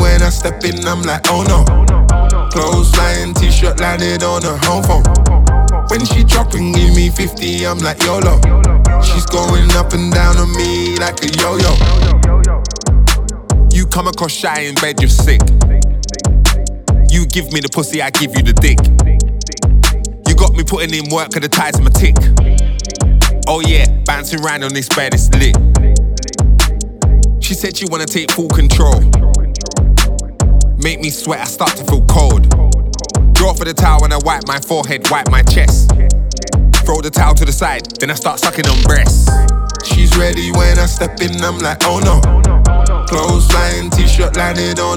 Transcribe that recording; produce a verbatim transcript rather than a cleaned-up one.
when I step in, I'm like, oh no. Clothes flying, t-shirt landed on her home phone. When she drop and give me fifty, I'm like YOLO. She's going up and down on me like a yo-yo. You come across shy in bed, you're sick. You give me the pussy, I give you the dick. You got me putting in work, cause the ties my tick. Oh yeah, bouncing around on this bed, it's lit. She said she wanna take full control. Make me sweat, I start to feel cold. Draw for the towel and I wipe my forehead, wipe my chest. Throw the towel to the side, then I start sucking on breasts. She's ready when I step in, I'm like, oh no. Clothes flying, t-shirt landed on